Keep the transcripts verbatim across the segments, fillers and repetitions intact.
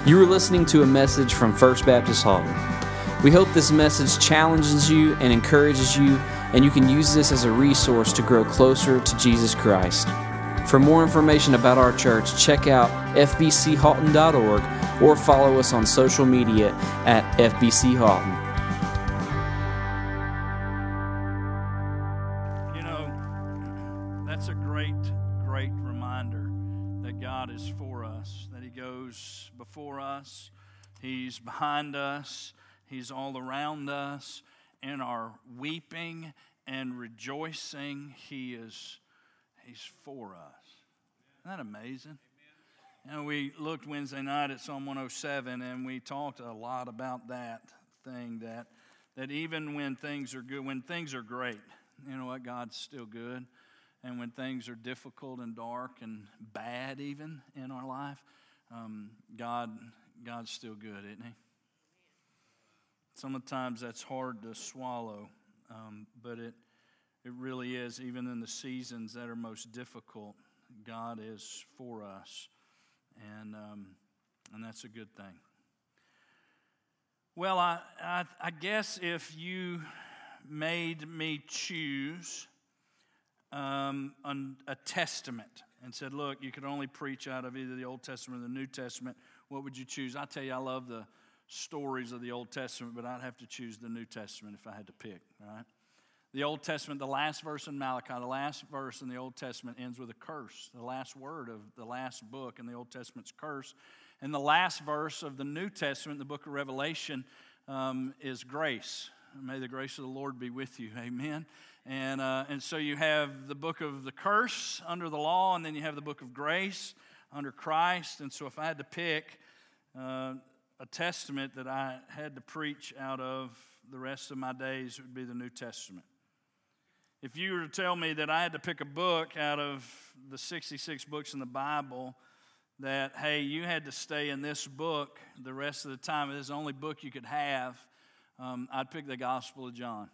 You are listening to a message from First Baptist Halton. We hope this message challenges you and encourages you, and you can use this as a resource to grow closer to Jesus Christ. For more information about our church, check out f b c halton dot org or follow us on social media at F B C Halton. You know, that's a great, great reminder that God is for us, that He goes before us, He's behind us, He's all around us. In our weeping and rejoicing, He is He's for us. Isn't that amazing? You know, we looked Wednesday night at Psalm one oh seven, and we talked a lot about that thing, that that even when things are good, when things are great, you know what, God's still good. And when things are difficult and dark and bad even in our life, um, God God's still good, isn't He? Sometimes that's hard to swallow, um, but it it really is. Even in the seasons that are most difficult, God is for us, and um, and that's a good thing. Well, I, I I guess if you made me choose um, an, a testament and said, look, you could only preach out of either the Old Testament or the New Testament, what would you choose? I tell you, I love the stories of the Old Testament, but I'd have to choose the New Testament if I had to pick, right? The Old Testament, the last verse in Malachi, the last verse in the Old Testament ends with a curse. The last word of the last book in the Old Testament's curse. And the last verse of the New Testament, the book of Revelation, um, is grace. May the grace of the Lord be with you. Amen. And uh, and so you have the book of the curse under the law, and then you have the book of grace under Christ. And so if I had to pick uh, a testament that I had to preach out of the rest of my days, it would be the New Testament. If you were to tell me that I had to pick a book out of the sixty-six books in the Bible, that, hey, you had to stay in this book the rest of the time, it is the only book you could have, um, I'd pick the Gospel of John.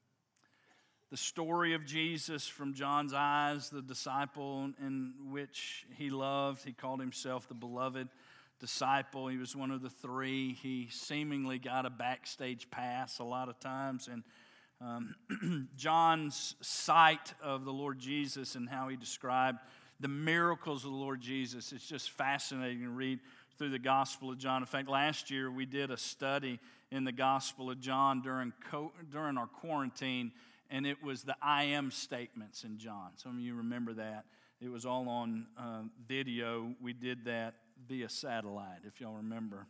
The story of Jesus from John's eyes, the disciple in which he loved. He called himself the beloved disciple. He was one of the three. He seemingly got a backstage pass a lot of times. And um, John's sight of the Lord Jesus and how he described the miracles of the Lord Jesus, it's just fascinating to read through the Gospel of John. In fact, last year we did a study in the Gospel of John during co- during our quarantine, and it was the I am statements in John. Some of you remember that. It was all on uh, video. We did that via satellite, if y'all remember.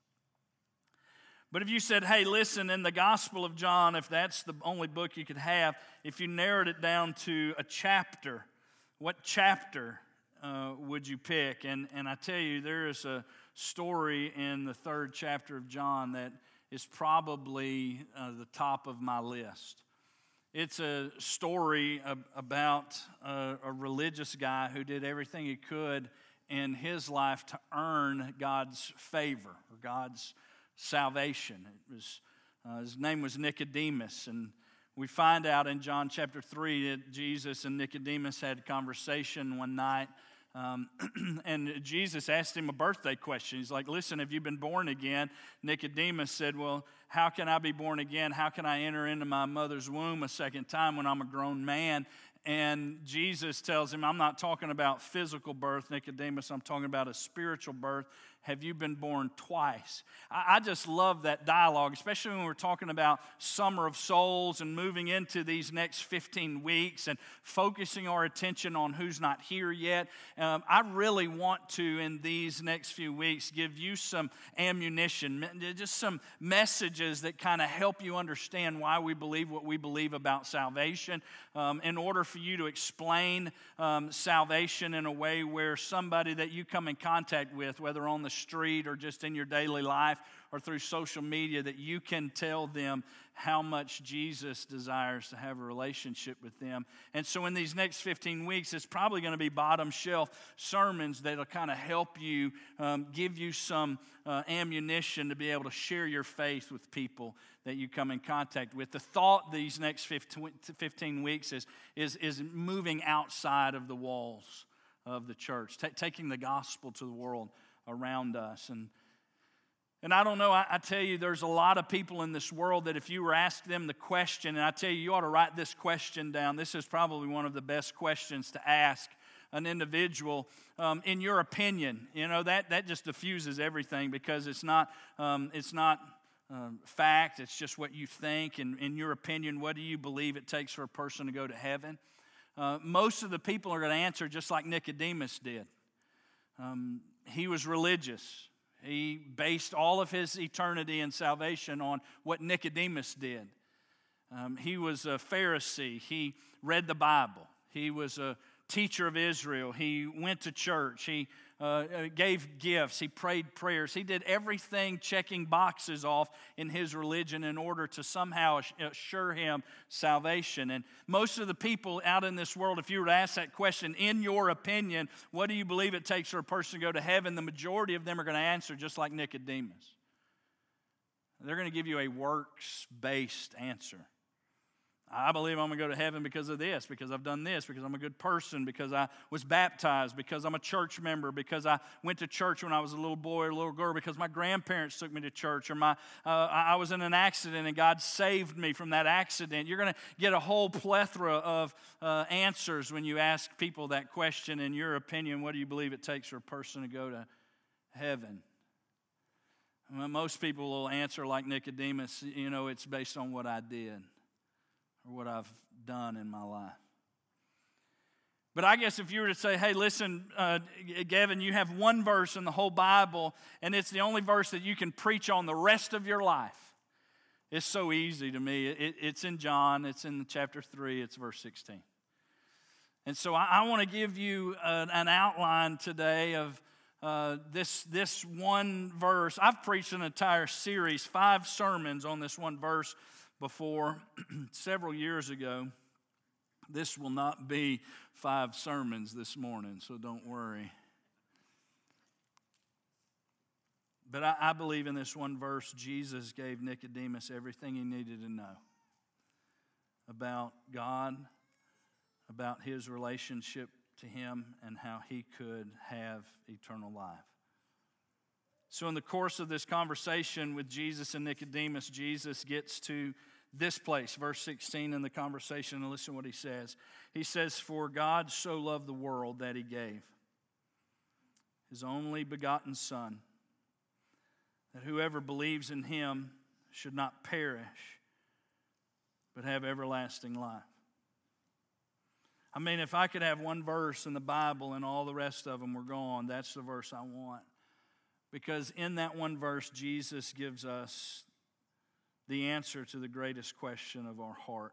But if you said, hey, listen, in the Gospel of John, if that's the only book you could have, if you narrowed it down to a chapter, what chapter uh, would you pick? And, and I tell you, there is a story in the third chapter of John that is probably uh, the top of my list. It's a story about a, a religious guy who did everything he could in his life to earn God's favor or God's salvation. It was uh, his name was Nicodemus, and we find out in John chapter three that Jesus and Nicodemus had a conversation one night, um, and Jesus asked him a birthday question. He's like, listen, have you been born again? Nicodemus said, well, how can I be born again? How can I enter into my mother's womb a second time when I'm a grown man? And Jesus tells him, I'm not talking about physical birth, Nicodemus. I'm talking about a spiritual birth. Have you been born twice? I, I just love that dialogue, especially when we're talking about Summer of Souls and moving into these next fifteen weeks and focusing our attention on who's not here yet. Um, I really want to, in these next few weeks, give you some ammunition, just some messages that kind of help you understand why we believe what we believe about salvation, um, in order for you to explain um, salvation in a way where somebody that you come in contact with, whether on the street or just in your daily life or through social media, that you can tell them how much Jesus desires to have a relationship with them. And so in these next fifteen weeks, it's probably going to be bottom shelf sermons that'll kind of help you, um, give you some uh, ammunition to be able to share your faith with people that you come in contact with. The thought these next fifteen weeks is, is, is moving outside of the walls of the church, t- taking the gospel to the world around us. And And I don't know, I, I tell you, there's a lot of people in this world that if you were asked them the question, and I tell you, you ought to write this question down. This is probably one of the best questions to ask an individual. Um, in your opinion, you know, that, that just diffuses everything, because it's not, um, it's not um, fact, it's just what you think. And in your opinion, what do you believe it takes for a person to go to heaven? Uh, most of the people are going to answer just like Nicodemus did. Um, he was religious. He based all of his eternity and salvation on what Nicodemus did. Um, he was a Pharisee. He read the Bible. He was a teacher of Israel. He went to church. He uh, gave gifts. He prayed prayers. He did everything checking boxes off in his religion in order to somehow assure him salvation. And most of the people out in this world, if you were to ask that question, in your opinion, what do you believe it takes for a person to go to heaven? The majority of them are going to answer just like Nicodemus. They're going to give you a works-based answer. I believe I'm going to go to heaven because of this, because I've done this, because I'm a good person, because I was baptized, because I'm a church member, because I went to church when I was a little boy or a little girl, because my grandparents took me to church, or my uh, I was in an accident and God saved me from that accident. You're going to get a whole plethora of uh, answers when you ask people that question. In your opinion, what do you believe it takes for a person to go to heaven? Well, most people will answer like Nicodemus, you know, it's based on what I did, or what I've done in my life. But I guess if you were to say, hey, listen, uh, Gavin, you have one verse in the whole Bible, and it's the only verse that you can preach on the rest of your life. It's so easy to me. It, it's in John. It's in chapter three. It's verse sixteen. And so I, I want to give you an, an outline today of uh, this, this one verse. I've preached an entire series, five sermons on this one verse before, several years ago. This will not be five sermons this morning, so don't worry. But I, I believe in this one verse, Jesus gave Nicodemus everything he needed to know about God, about his relationship to him, and how he could have eternal life. So in the course of this conversation with Jesus and Nicodemus, Jesus gets to this place, verse sixteen in the conversation, and listen to what he says. He says, "For God so loved the world that he gave his only begotten Son, that whoever believes in him should not perish, but have everlasting life." I mean, if I could have one verse in the Bible and all the rest of them were gone, that's the verse I want. Because in that one verse, Jesus gives us the answer to the greatest question of our heart.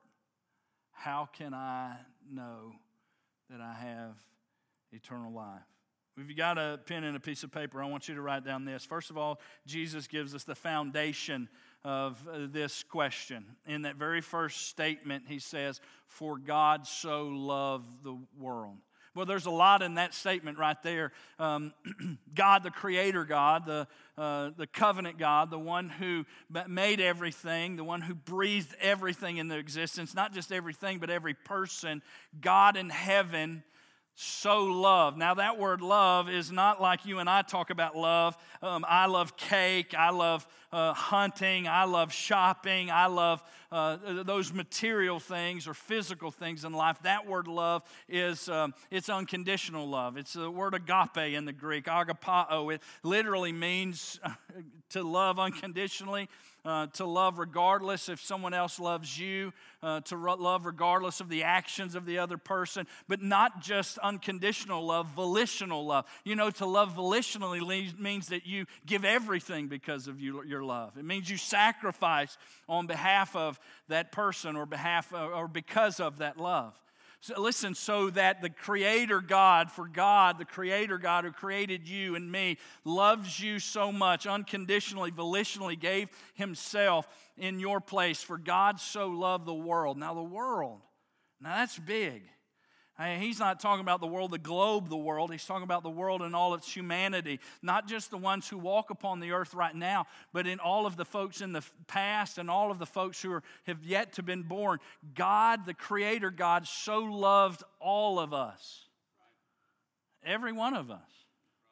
How can I know that I have eternal life? If you got a pen and a piece of paper, I want you to write down this. First of all, Jesus gives us the foundation of this question. In that very first statement, he says, "For God so loved the world." Well, there's a lot in that statement right there. Um, God, the creator God, the, uh, the covenant God, the one who made everything, the one who breathed everything into existence, not just everything, but every person, God in heaven so loved. Now that word love is not like you and I talk about love. Um, I love cake. I love uh, hunting. I love shopping. I love uh, those material things or physical things in life. That word love is um, it's unconditional love. It's the word agape in the Greek, agapao. It literally means to love unconditionally. Uh, to love regardless if someone else loves you, uh, to re- love regardless of the actions of the other person, but not just unconditional love, volitional love. You know, to love volitionally le- means that you give everything because of you, your love. It means you sacrifice on behalf of that person or behalf of, or because of that love. So listen, so that the Creator God, for God, the Creator God who created you and me, loves you so much, unconditionally, volitionally gave himself in your place. For God so loved the world. Now the world, now that's big. I mean, he's not talking about the world, the globe, the world. He's talking about the world in all its humanity. Not just the ones who walk upon the earth right now, but in all of the folks in the past and all of the folks who are, have yet to been born. God, the Creator God, so loved all of us. Every one of us.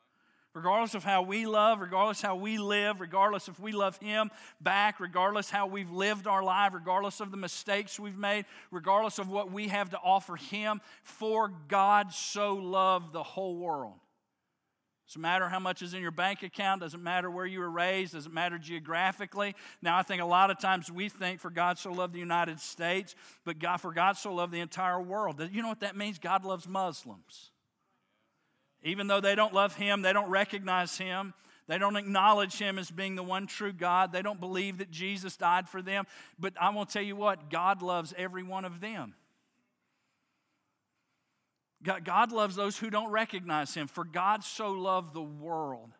Regardless of how we love, regardless how we live, regardless if we love Him back, regardless how we've lived our life, regardless of the mistakes we've made, regardless of what we have to offer Him, for God so loved the whole world. Doesn't matter how much is in your bank account, doesn't matter where you were raised, doesn't matter geographically. Now, I think a lot of times we think for God so loved the United States, but God, for God so loved the entire world. You know what that means? God loves Muslims. Even though they don't love Him, they don't recognize Him, they don't acknowledge Him as being the one true God, they don't believe that Jesus died for them. But I want to tell you what, God loves every one of them. God, God loves those who don't recognize Him. For God so loved the world.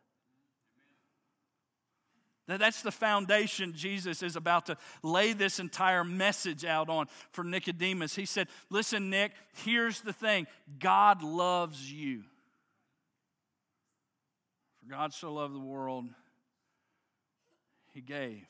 That's the foundation Jesus is about to lay this entire message out on for Nicodemus. He said, listen, Nick, here's the thing. God loves you. For God so loved the world, He gave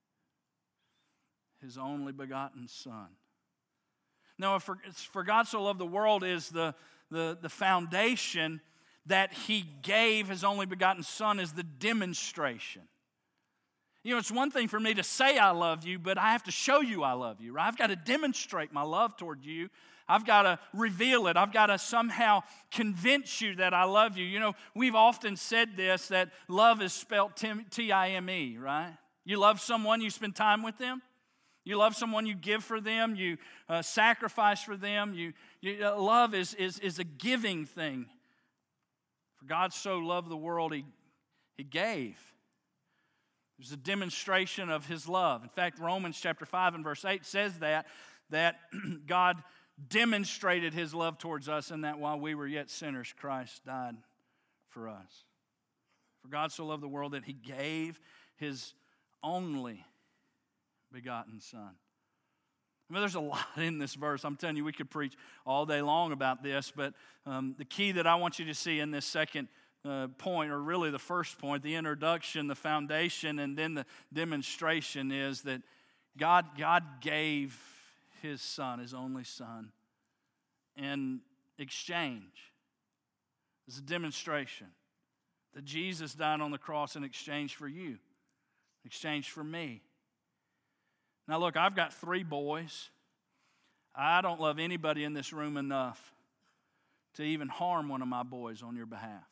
His only begotten Son. Now, if for, for God so loved the world is the, the, the foundation, that He gave His only begotten Son is the demonstration. You know, it's one thing for me to say I love you, but I have to show you I love you, right? I've got to demonstrate my love toward you. I've got to reveal it. I've got to somehow convince you that I love you. You know, we've often said this, that love is spelled T I M E, right? You love someone, you spend time with them. You love someone, you give for them. You uh, sacrifice for them. You, you uh, love is, is, is a giving thing. For God so loved the world, He, he gave. It was a demonstration of His love. In fact, Romans chapter five and verse eight says that, that God demonstrated His love towards us, and that while we were yet sinners, Christ died for us. For God so loved the world that He gave His only begotten Son. I mean, there's a lot in this verse. I'm telling you, we could preach all day long about this, but um, the key that I want you to see in this second uh, point, or really the first point, the introduction, the foundation, and then the demonstration, is that God, God gave His Son, His only Son, in exchange. It's a demonstration that Jesus died on the cross in exchange for you, in exchange for me. Now look, I've got three boys. I don't love anybody in this room enough to even harm one of my boys on your behalf.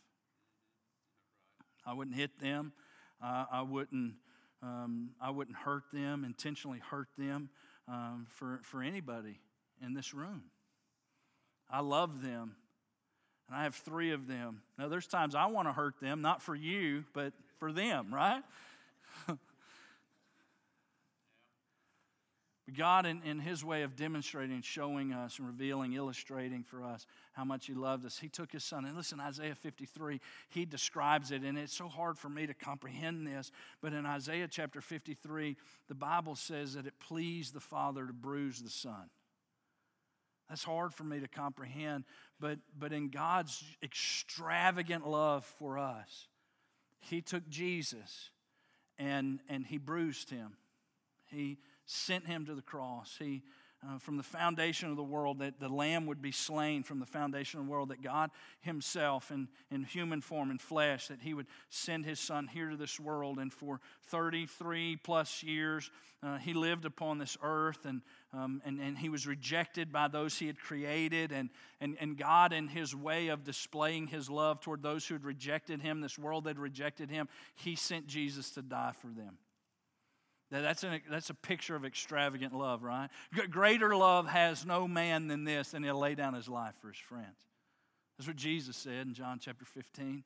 I wouldn't hit them. Uh, I wouldn't. Um, I wouldn't hurt them, intentionally hurt them um, for for anybody in this room. I love them, and I have three of them. Now, there's times I want to hurt them, not for you, but for them, right? God, in, in His way of demonstrating, showing us, and revealing, illustrating for us how much He loved us, He took His Son. And listen, Isaiah fifty-three, He describes it, and it's so hard for me to comprehend this, but in Isaiah chapter fifty-three, the Bible says that it pleased the Father to bruise the Son. That's hard for me to comprehend, but, but in God's extravagant love for us, He took Jesus and, and He bruised Him. He sent Him to the cross. He, uh, from the foundation of the world, that the Lamb would be slain from the foundation of the world, that God Himself in, in human form, in flesh, that He would send His Son here to this world. And for thirty-three plus years, uh, He lived upon this earth, and, um, and, and He was rejected by those He had created. And, and, and God, in His way of displaying His love toward those who had rejected Him, this world that had rejected Him, He sent Jesus to die for them. That's, an, that's a picture of extravagant love, right? Greater love has no man than this, and He'll lay down His life for His friends. That's what Jesus said in John chapter fifteen.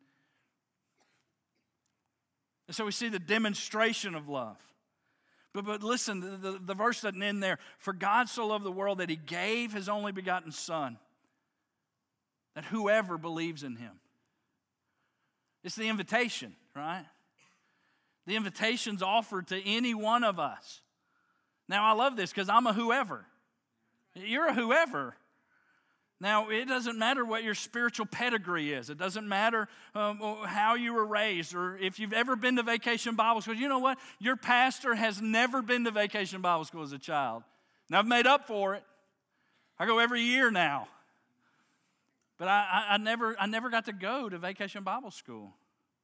And so we see the demonstration of love. But, but listen, the, the, the verse doesn't end there. For God so loved the world that He gave His only begotten Son, that whoever believes in Him. It's the invitation, right? The invitation's offered to any one of us. Now, I love this because I'm a whoever. You're a whoever. Now, it doesn't matter what your spiritual pedigree is. It doesn't matter um, how you were raised or if you've ever been to Vacation Bible School. You know what? Your pastor has never been to Vacation Bible School as a child. And I've made up for it. I go every year now. But I, I, I never I never got to go to Vacation Bible School.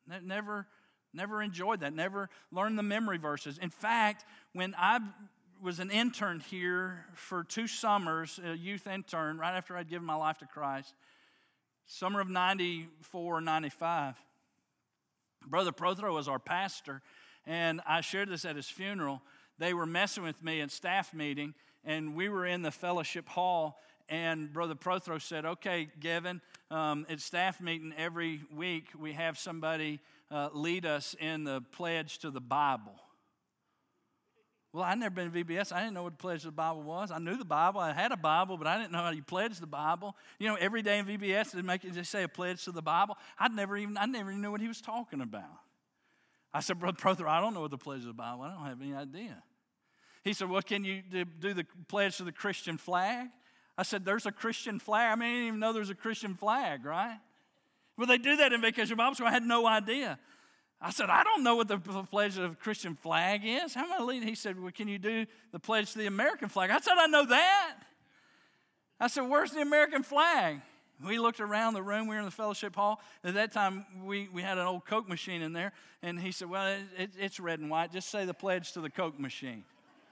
Ne- Never, never enjoyed that. Never learned the memory verses. In fact, when I was an intern here for two summers, a youth intern, right after I'd given my life to Christ, summer of ninety-four, ninety-five, Brother Prothro was our pastor, and I shared this at his funeral. They were messing with me at staff meeting, and we were in the fellowship hall, and Brother Prothro said, okay, Gavin, um, at staff meeting every week, we have somebody uh, lead us in the pledge to the Bible. Well, I'd never been to V B S. I didn't know what the pledge to the Bible was. I knew the Bible. I had a Bible, but I didn't know how you pledge the Bible. You know, every day in V B S, they make it just say a pledge to the Bible. I'd never even, I never even knew what he was talking about. I said, Brother Prothro, I don't know what the pledge to the Bible. I don't have any idea. He said, well, can you do the pledge to the Christian flag? I said, there's a Christian flag. I mean, I didn't even know there's a Christian flag, right? Well, they do that in Vacation Bible School. I had no idea. I said, I don't know what the pledge of the Christian flag is. How am I to lead? He said, well, can you do the pledge to the American flag? I said, I know that. I said, where's the American flag? We looked around the room. We were in the fellowship hall. At that time, we, we had an old Coke machine in there. And he said, well, it, it, it's red and white. Just say the pledge to the Coke machine.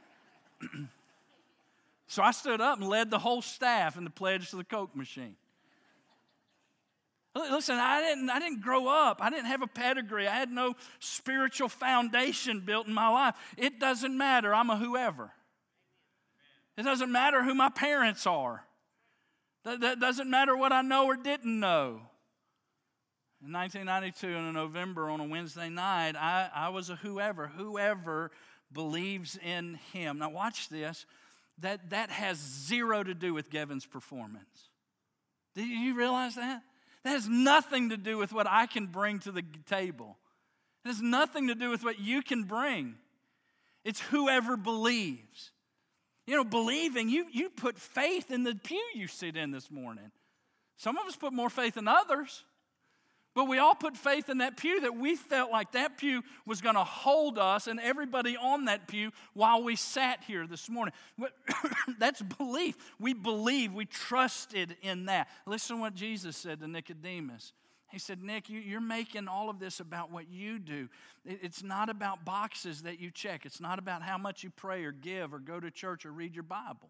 So I stood up and led the whole staff in the pledge to the Coke machine. Listen, I didn't, I didn't grow up. I didn't have a pedigree. I had no spiritual foundation built in my life. It doesn't matter. I'm a whoever. It doesn't matter who my parents are. That, that doesn't matter what I know or didn't know. In nineteen ninety-two, in November, on a Wednesday night, I, I was a whoever. Whoever believes in him. Now watch this. That, that has zero to do with Gavin's performance. Do you realize that? That has nothing to do with what I can bring to the table. It has nothing to do with what you can bring. It's whoever believes. You know, believing, you, you put faith in the pew you sit in this morning. Some of us put more faith than others. But we all put faith in that pew, that we felt like that pew was going to hold us and everybody on that pew while we sat here this morning. That's belief. We believe. We trusted in that. Listen to what Jesus said to Nicodemus. He said, Nick, you, you're making all of this about what you do. It, it's not about boxes that you check. It's not about how much you pray or give or go to church or read your Bible.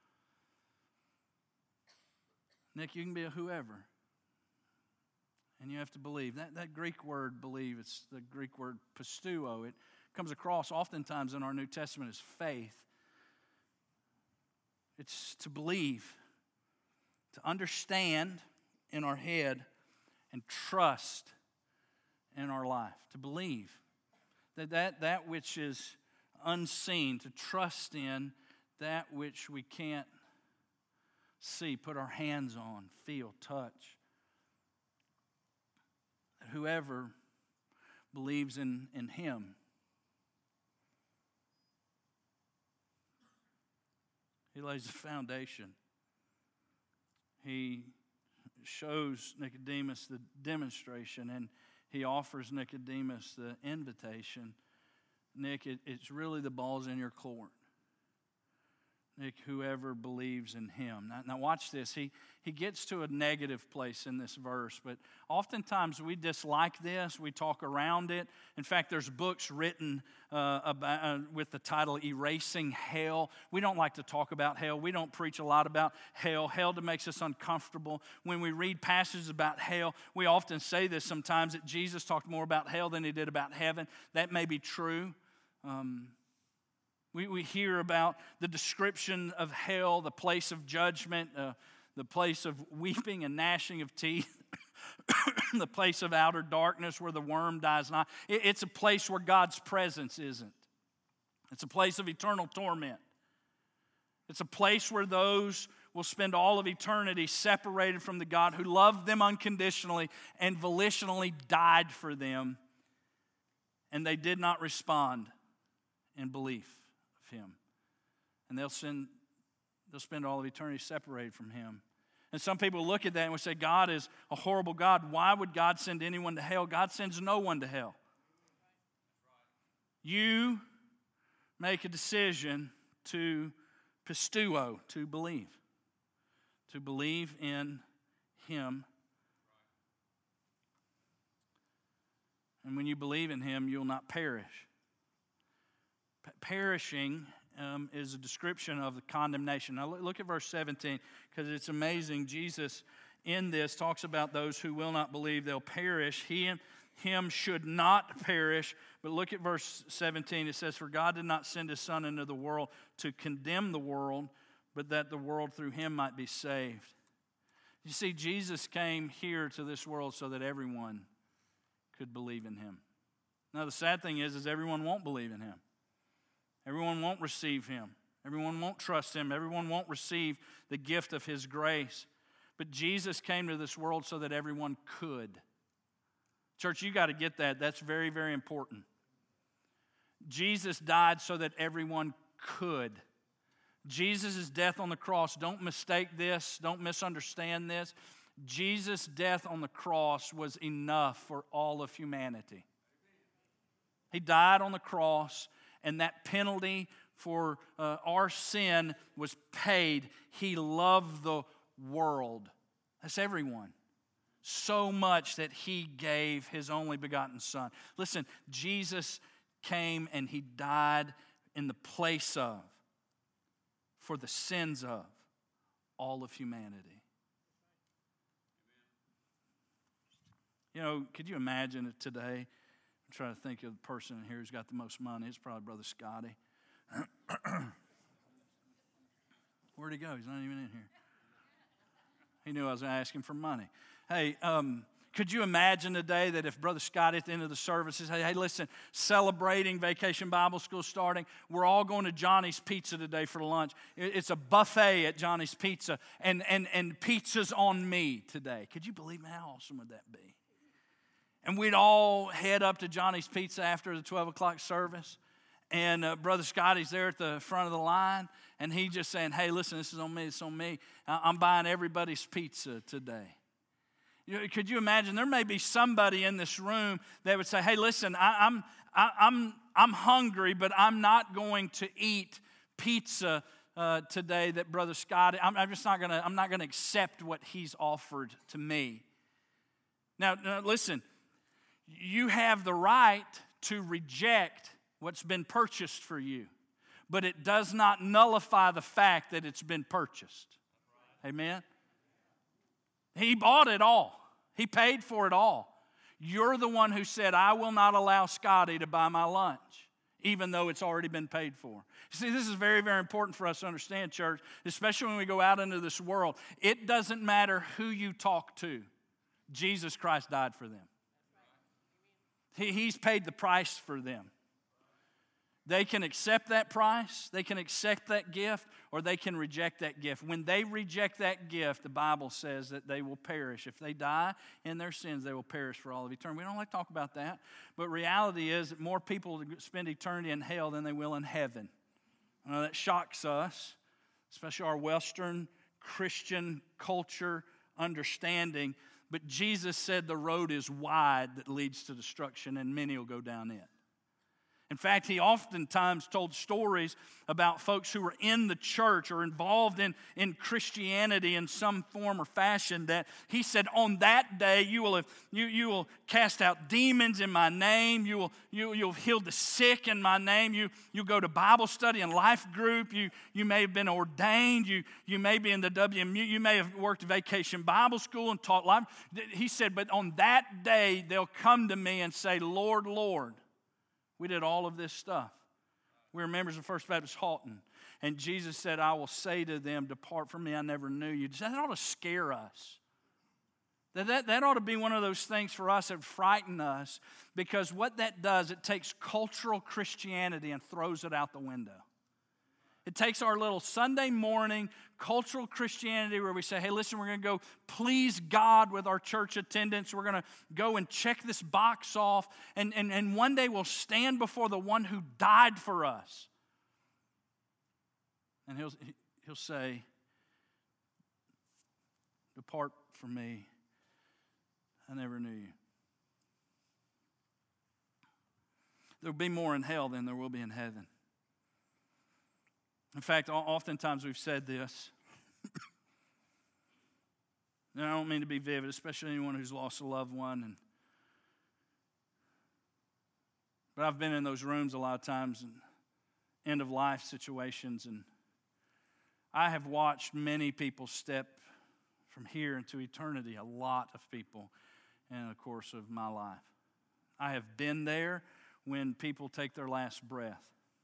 Nick, you can be a whoever. And you have to believe. That, that Greek word, believe, it's the Greek word pisteuo. It comes across oftentimes in our New Testament as faith. It's to believe, to understand in our head, and trust in our life. To believe that that, that which is unseen, to trust in that which we can't see, put our hands on, feel, touch. Whoever believes in, in him. He lays the foundation. He shows Nicodemus the demonstration, and he offers Nicodemus the invitation. Nick, it, it's really the ball's in your court. Nick, whoever believes in him. Now, now watch this. He, he gets to a negative place in this verse, but oftentimes we dislike this. We talk around it. In fact, there's books written uh, about, uh, with the title Erasing Hell. We don't like to talk about hell. We don't preach a lot about hell. Hell makes us uncomfortable. When we read passages about hell, we often say this sometimes, that Jesus talked more about hell than he did about heaven. That may be true. Um We, we hear about the description of hell, the place of judgment, uh, the place of weeping and gnashing of teeth, the place of outer darkness where the worm dies not. It, it's a place where God's presence isn't. It's a place of eternal torment. It's a place where those will spend all of eternity separated from the God who loved them unconditionally and volitionally died for them, and they did not respond in belief him. And they'll send, they'll spend all of eternity separated from him. And some people look at that and will say, God is a horrible God. Why would God send anyone to hell? God sends no one to hell. You make a decision to pisteuo, to believe. To believe in him. And when you believe in him, you'll not perish. P- perishing um, is a description of the condemnation. Now look at verse seventeen, because it's amazing. Jesus in this talks about those who will not believe, they'll perish. He and him should not perish. But look at verse seventeen. It says, for God did not send his Son into the world to condemn the world, but that the world through him might be saved. You see, Jesus came here to this world so that everyone could believe in him. Now, the sad thing is, is everyone won't believe in him. Everyone won't receive him. Everyone won't trust him. Everyone won't receive the gift of his grace. But Jesus came to this world so that everyone could. Church, you got to get that. That's very, very important. Jesus died so that everyone could. Jesus' death on the cross, don't mistake this, don't misunderstand this. Jesus' death on the cross was enough for all of humanity. He died on the cross, and that penalty for uh, our sin was paid. He loved the world. That's everyone. So much that he gave his only begotten Son. Listen, Jesus came and he died in the place of, for the sins of all of humanity. You know, could you imagine it today? I'm trying to think of the person in here who's got the most money. It's probably Brother Scotty. Where'd he go? He's not even in here. He knew I was asking for money. Hey, um, could you imagine today that if Brother Scott at the end of the service says, hey, hey, listen, celebrating Vacation Bible School starting, we're all going to Johnny's Pizza today for lunch. It's a buffet at Johnny's Pizza, and, and, and pizza's on me today. Could you believe me? How awesome would that be? And we'd all head up to Johnny's Pizza after the twelve o'clock service, and uh, Brother Scotty's there at the front of the line, and he just saying, hey, listen, this is on me, it's on me. I'm buying everybody's pizza today. You know, could you imagine? There may be somebody in this room that would say, hey, listen, I, I'm, I, I'm, I'm hungry, but I'm not going to eat pizza uh, today that Brother Scotty, I'm, I'm just not going to, I'm not going to accept what he's offered to me. Now, now, listen, you have the right to reject what's been purchased for you, but it does not nullify the fact that it's been purchased. Amen? He bought it all. He paid for it all. You're the one who said, I will not allow Scotty to buy my lunch, even though it's already been paid for. See, this is very, very important for us to understand, church, especially when we go out into this world. It doesn't matter who you talk to. Jesus Christ died for them. He, he's paid the price for them. They can accept that price, they can accept that gift, or they can reject that gift. When they reject that gift, the Bible says that they will perish. If they die in their sins, they will perish for all of eternity. We don't like to talk about that, but reality is that more people spend eternity in hell than they will in heaven. I know that shocks us, especially our Western Christian culture understanding, but Jesus said the road is wide that leads to destruction, and many will go down it. In fact, he oftentimes told stories about folks who were in the church or involved in, in Christianity in some form or fashion, that he said, on that day you will have, you, you will cast out demons in my name, you will you, you'll heal the sick in my name, you you'll go to Bible study and life group, you you may have been ordained, you you may be in the W M U, you may have worked at Vacation Bible School and taught life. He said, but on that day they'll come to me and say, Lord, Lord, we did all of this stuff. We were members of First Baptist Halton. And Jesus said, I will say to them, depart from me, I never knew you. That ought to scare us. That, that, that ought to be one of those things for us that frighten us, because what that does, it takes cultural Christianity and throws it out the window. It takes our little Sunday morning cultural Christianity where we say, hey, listen, we're going to go please God with our church attendance. We're going to go and check this box off. And, and, and one day we'll stand before the one who died for us. And he'll, he'll say, depart from me. I never knew you. There will be more in hell than there will be in heaven. In fact, oftentimes we've said this. And I don't mean to be vivid, especially anyone who's lost a loved one. And But I've been in those rooms a lot of times in end-of-life situations, and I have watched many people step from here into eternity, a lot of people in the course of my life. I have been there when people take their last breath.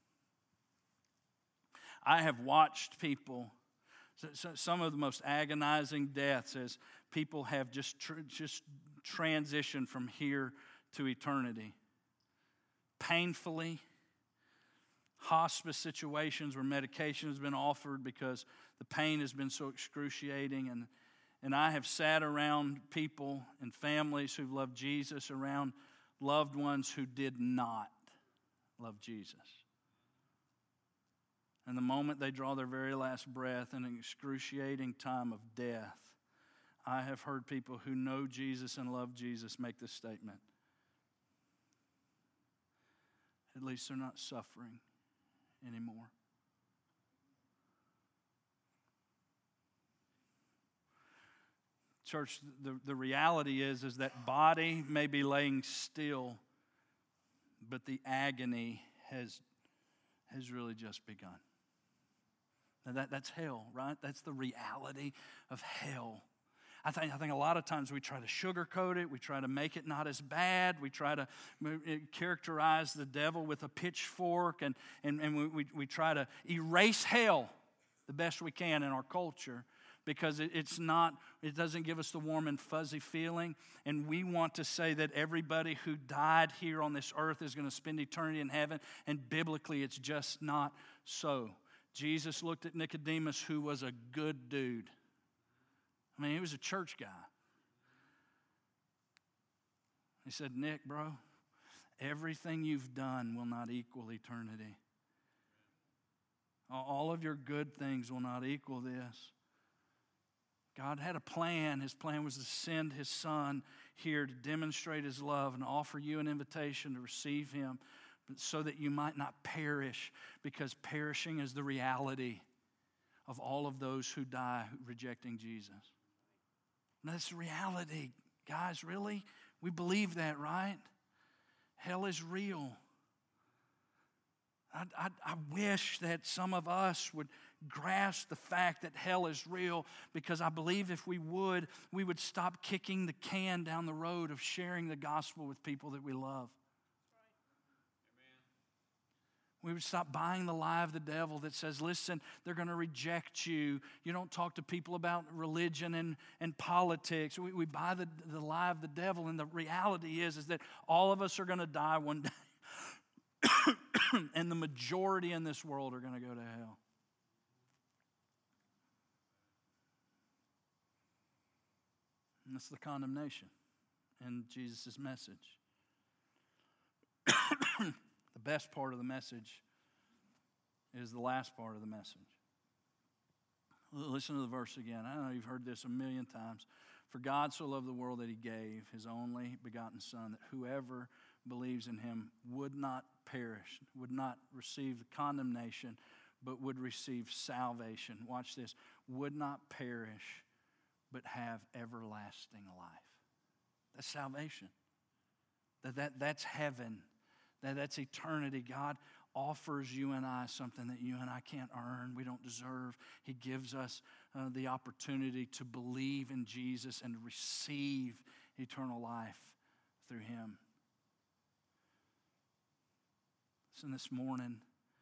I have watched people, so, so some of the most agonizing deaths as people have just, tr- just transitioned from here to eternity. Painfully, hospice situations where medication has been offered because the pain has been so excruciating. And, and I have sat around people and families who've loved Jesus, around loved ones who did not love Jesus. And the moment they draw their very last breath in an excruciating time of death, I have heard people who know Jesus and love Jesus make this statement: at least they're not suffering anymore. Church, the, the reality is, is that body may be laying still, but the agony has, has really just begun. Now that, that's hell, right? That's the reality of hell. I think, I think a lot of times we try to sugarcoat it. We try to make it not as bad. We try to characterize the devil with a pitchfork, and, and, and we, we, we try to erase hell the best we can in our culture, because it, it's not, it doesn't give us the warm and fuzzy feeling. And we want to say that everybody who died here on this earth is going to spend eternity in heaven, and biblically it's just not so. Jesus looked at Nicodemus, who was a good dude. I mean, he was a church guy. He said, Nick, bro, everything you've done will not equal eternity. All of your good things will not equal this. God had a plan. His plan was to send His Son here to demonstrate His love and offer you an invitation to receive Him, so that you might not perish, because perishing is the reality of all of those who die rejecting Jesus. And that's the reality, guys, really? We believe that, right? Hell is real. I, I, I wish that some of us would grasp the fact that hell is real, because I believe if we would, we would stop kicking the can down the road of sharing the gospel with people that we love. We would stop buying the lie of the devil that says, listen, they're going to reject you. You don't talk to people about religion and, and politics. We, we buy the, the lie of the devil, and the reality is, is that all of us are going to die one day. And the majority in this world are going to go to hell. And that's the condemnation in Jesus' message. The best part of the message is the last part of the message. Listen to the verse again. I know you've heard this a million times. For God so loved the world that He gave His only begotten Son, that whoever believes in Him would not perish, would not receive condemnation, but would receive salvation. Watch this. Would not perish, but have everlasting life. That's salvation. That, that, that's heaven. That, that's eternity. God offers you and I something that you and I can't earn. We don't deserve. He gives us uh, the opportunity to believe in Jesus and receive eternal life through Him. So this morning,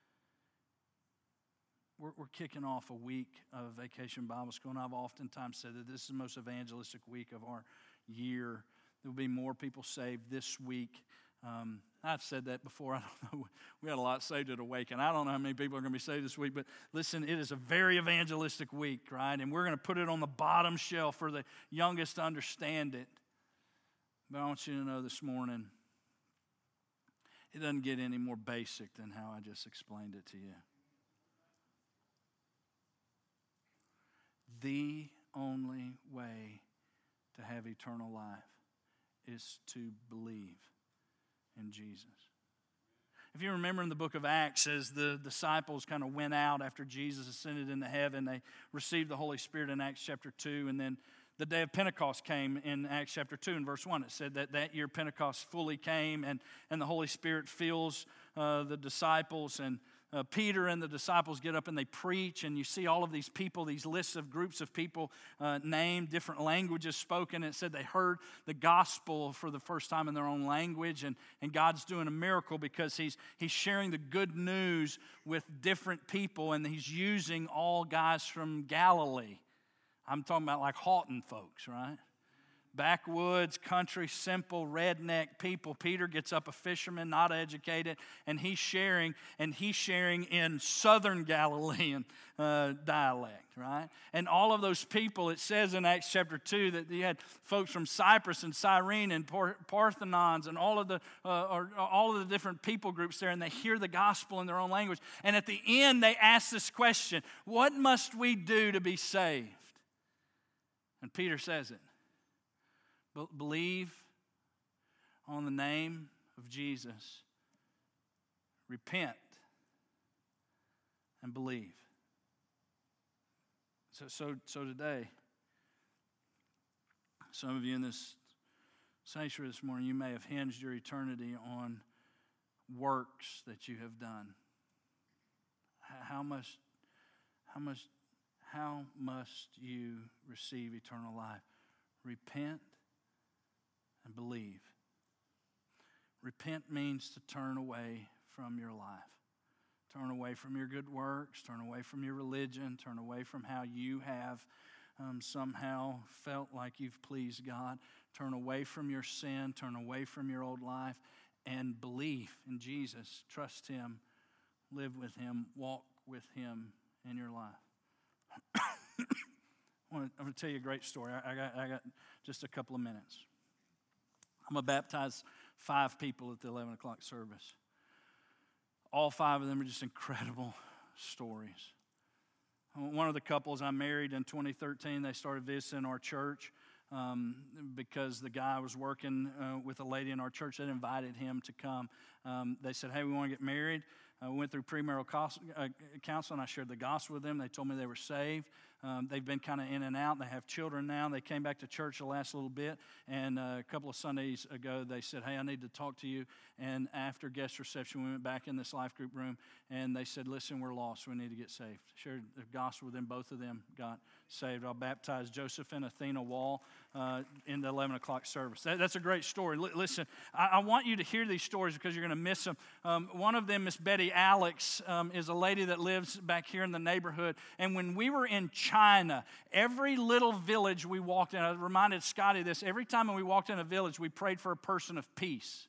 we're, we're kicking off a week of Vacation Bible School, and I've oftentimes said that this is the most evangelistic week of our year. There will be more people saved this week. Um, I've said that before. I don't know. We had a lot saved at Awaken. I don't know how many people are going to be saved this week, but listen, it is a very evangelistic week, right? And we're going to put it on the bottom shelf for the youngest to understand it. But I want you to know this morning, it doesn't get any more basic than how I just explained it to you. The only way to have eternal life is to believe in Jesus. If you remember in the book of Acts, as the disciples kind of went out after Jesus ascended into heaven, they received the Holy Spirit in Acts chapter two, and then the day of Pentecost came in Acts chapter two and verse one. It said that that year Pentecost fully came, and, and the Holy Spirit fills uh, the disciples, and uh, Peter and the disciples get up and they preach, and you see all of these people, these lists of groups of people uh, named, different languages spoken. It said they heard the gospel for the first time in their own language, and, and God's doing a miracle because he's, he's sharing the good news with different people, and he's using all guys from Galilee. I'm talking about like Houghton folks, right? Backwoods, country, simple, redneck people. Peter gets up, a fisherman, not educated, and he's sharing, and he's sharing in Southern Galilean uh, dialect, right? And all of those people, it says in Acts chapter two that you had folks from Cyprus and Cyrene and Parthenons and all of the uh, or, or all of the different people groups there, and they hear the gospel in their own language. And at the end, they ask this question: what must we do to be saved? And Peter says it. Believe on the name of Jesus. Repent and believe. So, so, so today, some of you in this sanctuary this morning, you may have hinged your eternity on works that you have done. How must, how must, how must you receive eternal life? Repent and believe. Repent means to turn away from your life. Turn away from your good works. Turn away from your religion. Turn away from how you have um, somehow felt like you've pleased God. Turn away from your sin. Turn away from your old life. And believe in Jesus. Trust Him. Live with Him. Walk with Him in your life. I'm going to tell you a great story. I got, I got just a couple of minutes. I'm going to baptize five people at the eleven o'clock service. All five of them are just incredible stories. One of the couples I married in twenty thirteen, they started visiting our church um, because the guy was working uh, with a lady in our church that invited him to come. Um, they said, hey, we want to get married. Uh, we went through premarital counseling. I shared the gospel with them. They told me they were saved. Um, they've been kind of in and out. They have children now. They came back to church the last little bit, and uh, a couple of Sundays ago, they said, hey, I need to talk to you. And after guest reception, we went back in this life group room, and they said, listen, we're lost. We need to get saved. Shared the gospel with them. Both of them got saved. I'll baptize Joseph and Athena Wall uh, in the eleven o'clock service. That, that's a great story. L- listen, I, I want you to hear these stories because you're going to miss them. Um, one of them, Miss Betty Alex, um, is a lady that lives back here in the neighborhood, and when we were in China, every little village we walked in, I reminded Scotty of this, every time we walked in a village, we prayed for a person of peace.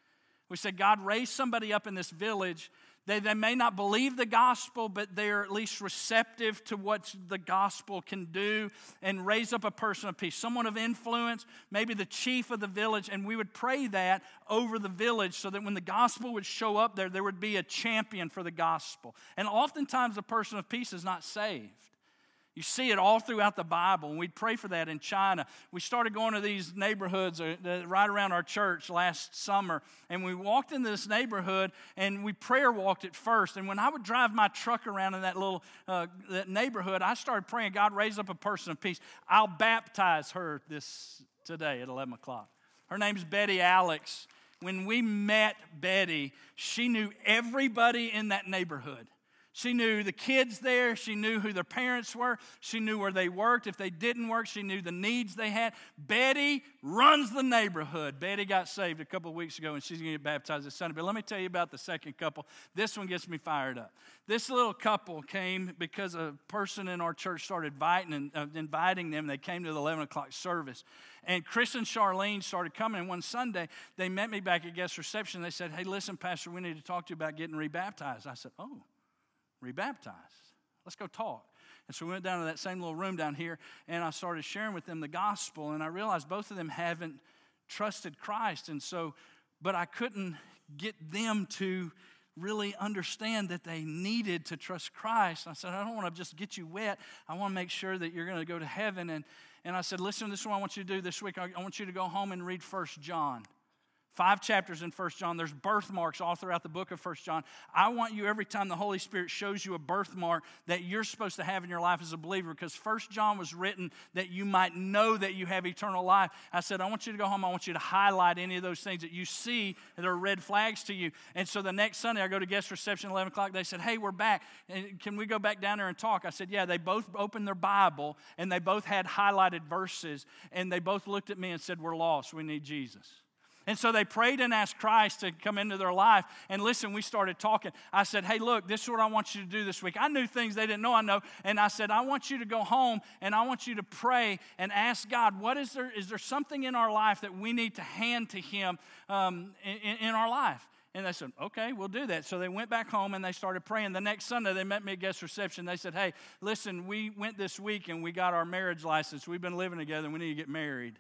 We said, God, raise somebody up in this village. They, they may not believe the gospel, but they're at least receptive to what the gospel can do, and raise up a person of peace, someone of influence, maybe the chief of the village, and we would pray that over the village so that when the gospel would show up there, there would be a champion for the gospel. And oftentimes a person of peace is not saved. You see it all throughout the Bible, and we'd pray for that in China. We started going to these neighborhoods right around our church last summer, and we walked into this neighborhood, and we prayer walked it first. And when I would drive my truck around in that little uh, that neighborhood, I started praying, God, raise up a person of peace. I'll baptize her this today at eleven o'clock. Her name's Betty Alex. When we met Betty, she knew everybody in that neighborhood. She knew the kids there. She knew who their parents were. She knew where they worked. If they didn't work, she knew the needs they had. Betty runs the neighborhood. Betty got saved a couple of weeks ago, and she's going to get baptized this Sunday. But let me tell you about the second couple. This one gets me fired up. This little couple came because a person in our church started inviting, uh, inviting them. They came to the eleven o'clock service. And Chris and Charlene started coming. And one Sunday, they met me back at guest reception. They said, hey, listen, Pastor, we need to talk to you about getting rebaptized. I said, oh. Rebaptized. Let's go talk. And so we went down to that same little room down here, and I started sharing with them the gospel, and I realized both of them haven't trusted Christ. And so, but I couldn't get them to really understand that they needed to trust Christ. I said, I don't want to just get you wet. I want to make sure that you're going to go to heaven. And, and I said, listen, this is what I want you to do this week. I, I want you to go home and read First John. Five chapters in First John. There's birthmarks all throughout the book of First John. I want you, every time the Holy Spirit shows you a birthmark that you're supposed to have in your life as a believer, because First John was written that you might know that you have eternal life. I said, I want you to go home. I want you to highlight any of those things that you see that are red flags to you. And so the next Sunday, I go to guest reception at eleven o'clock. They said, hey, we're back. And can we go back down there and talk? I said, yeah. They both opened their Bible, and they both had highlighted verses, and they both looked at me and said, we're lost. We need Jesus. And so they prayed and asked Christ to come into their life. And listen, we started talking. I said, hey, look, this is what I want you to do this week. I knew things they didn't know I know. And I said, I want you to go home and I want you to pray and ask God, what is there? Is there something in our life that we need to hand to Him um, in, in our life? And they said, okay, we'll do that. So they went back home and they started praying. The next Sunday, they met me at guest reception. They said, hey, listen, we went this week and we got our marriage license. We've been living together and we need to get married.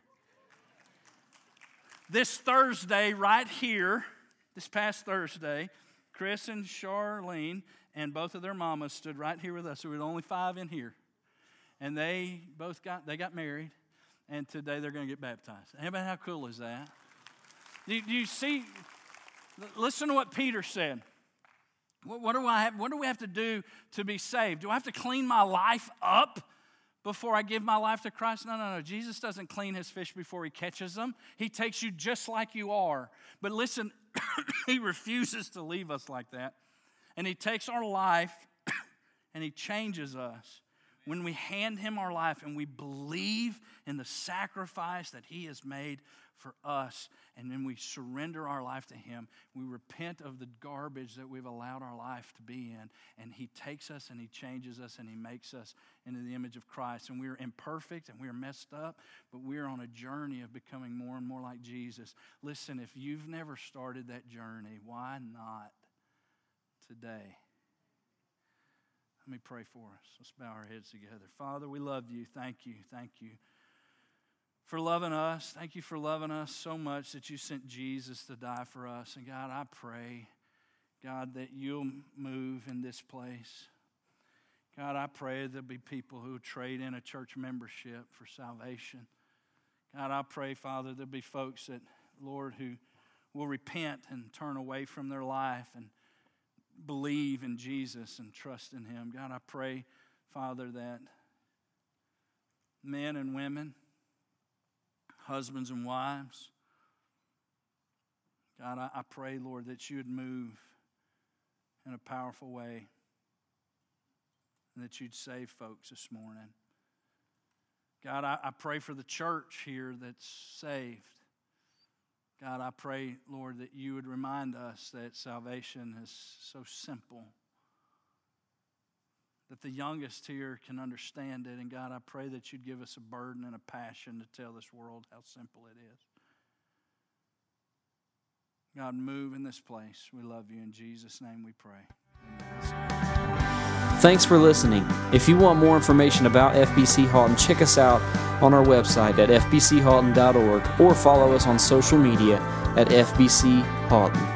This Thursday, right here, this past Thursday, Chris and Charlene and both of their mamas stood right here with us. There were only five in here. And they both got, they got married. And today they're going to get baptized. Anybody, how cool is that? Do, do you see, listen to what Peter said. What, what do I have, what do we have to do to be saved? Do I have to clean my life up before I give my life to Christ? No, no, no. Jesus doesn't clean his fish before he catches them. He takes you just like you are. But listen, he refuses to leave us like that. And he takes our life and he changes us. When we hand him our life and we believe in the sacrifice that he has made for us, and then we surrender our life to him, we repent of the garbage that we've allowed our life to be in, and he takes us and he changes us and he makes us into the image of Christ. And we're imperfect and we're messed up, but we're on a journey of becoming more and more like Jesus. Listen, if you've never started that journey, why not today? Let me pray for us. Let's bow our heads together. Father, we love you. Thank you. Thank you for loving us. Thank you for loving us so much that you sent Jesus to die for us. And God, I pray, God, that you'll move in this place. God, I pray there'll be people who trade in a church membership for salvation. God, I pray, Father, there'll be folks that, Lord, who will repent and turn away from their life and believe in Jesus and trust in him. God, I pray, Father, that men and women, husbands and wives, God, I, I pray, Lord, that you would move in a powerful way and that you'd save folks this morning. God, I, I pray for the church here that's saved. God, I pray, Lord, that you would remind us that salvation is so simple, that the youngest here can understand it. And God, I pray that you'd give us a burden and a passion to tell this world how simple it is. God, move in this place. We love you. In Jesus' name we pray. Amen. Thanks for listening. If you want more information about F B C Halton, check us out on our website at f b c halton dot org or follow us on social media at F B C Halton.